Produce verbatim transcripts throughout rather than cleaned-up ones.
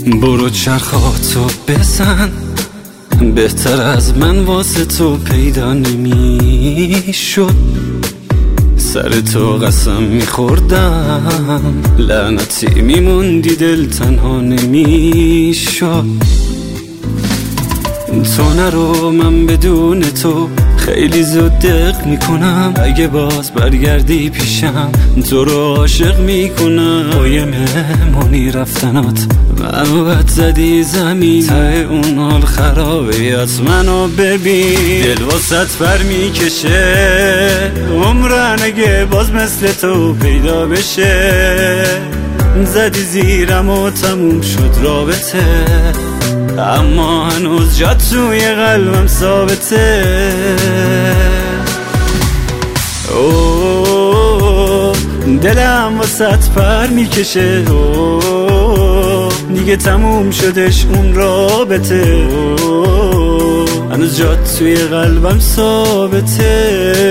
برو چرخاتو بزن، بهتر از من واسه تو پیدا نمیشد. سر تو قسم میخوردم، لعنتی میموندی دل تنها نمیشد. تو نرو، من بدون تو خیلی زود دق میکنم. اگه باز برگردی پیشم تو رو عاشق میکنم. پای مهمونی رفتنات منو بد زدی زمین، ته اون حال خرابه یاد منو ببین. دل واسط بر میکشه عمرن اگه باز مثل تو پیدا بشه. زدی زیرم و تموم شد رابطه، اما هنوز جا توی قلبم ثابته. اوه دلم واسط پر میکشه، اوه دیگه تموم شدش اون رابطه. اوه هنوز جا توی قلبم ثابته.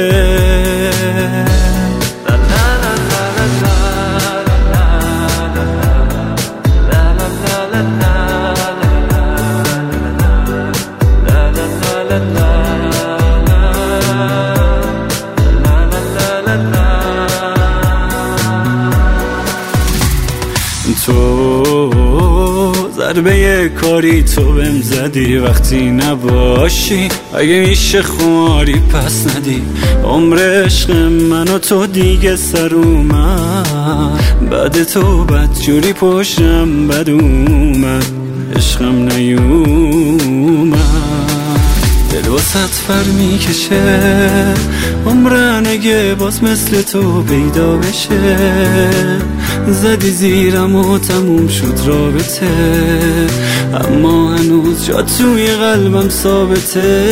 تو ضربه کاری تو بهم زدی وقتی نباشی. اگه میشه خماری پس ندی عمر عشق من و تو دیگه سر اومد. بعد تو بدجوری پشتم بد اومد، عشقم نیومد. دل واسط فر میکشه عمرن اگه باز مثل تو پیدا بشه. زدی زیرم و تموم شد رابطه، اما هنوز جا توی قلبم ثابته.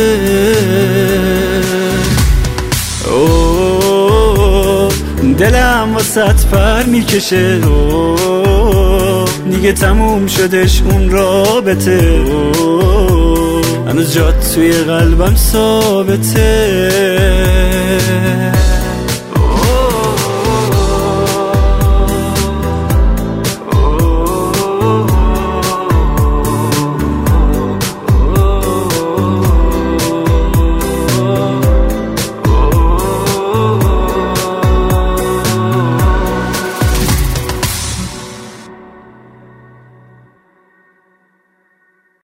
اوه دلم واسط پر میکشه، اوه دیگه تموم شدش اون رابطه. اوه هنوز جا توی قلبم ثابته.